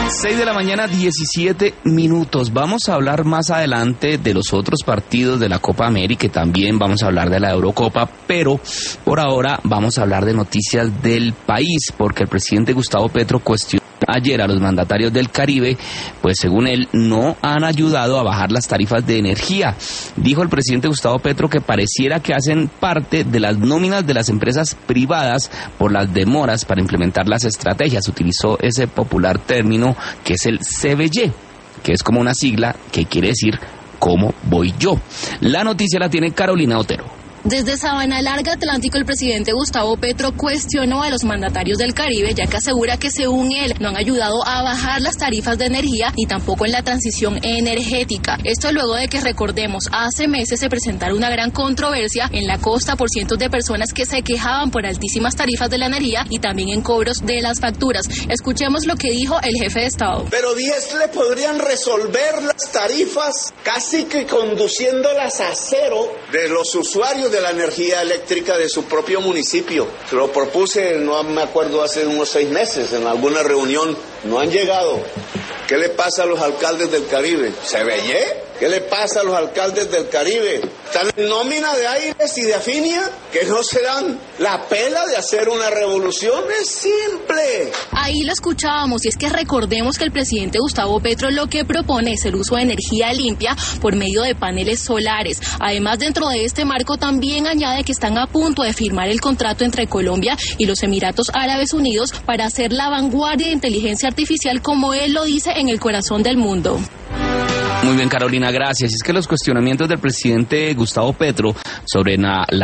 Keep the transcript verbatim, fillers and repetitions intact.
seis de la mañana, diecisiete minutos. Vamos a hablar más adelante de los otros partidos de la Copa América y también vamos a hablar de la Eurocopa, pero por ahora vamos a hablar de noticias del país, porque el presidente Gustavo Petro cuestionó ayer a los mandatarios del Caribe, pues según él no han ayudado a bajar las tarifas de energía. Dijo el presidente Gustavo Petro que pareciera que hacen parte de las nóminas de las empresas privadas por las demoras para implementar las estrategias. Utilizó ese popular término que es el C B Y, que es como una sigla que quiere decir ¿cómo voy yo? La noticia la tiene Carolina Otero. Desde Sabana Larga, Atlántico, el presidente Gustavo Petro cuestionó a los mandatarios del Caribe, ya que asegura que según él no han ayudado a bajar las tarifas de energía ni tampoco en la transición energética. Esto luego de que, recordemos, hace meses se presentara una gran controversia en la costa por cientos de personas que se quejaban por altísimas tarifas de la energía y también en cobros de las facturas. Escuchemos lo que dijo el jefe de Estado. Pero diez le podrían resolver las tarifas casi que conduciéndolas a cero de los usuarios de la energía eléctrica de su propio municipio. Se lo propuse, no me acuerdo, hace unos seis meses en alguna reunión. No han llegado. ¿Qué le pasa a los alcaldes del Caribe? ¿Se veye? ¿Qué le pasa a los alcaldes del Caribe? ¿Están en nómina de Aires y de Afinia? ¿Que no se dan la pela de hacer una revolución? Es simple. Ahí lo escuchábamos, y es que recordemos que el presidente Gustavo Petro lo que propone es el uso de energía limpia por medio de paneles solares. Además, dentro de este marco también añade que están a punto de firmar el contrato entre Colombia y los Emiratos Árabes Unidos para hacer la vanguardia de inteligencia artificial, como él lo dice, en el corazón del mundo. Muy bien, Carolina, gracias. Es que los cuestionamientos del presidente Gustavo Petro sobre la, la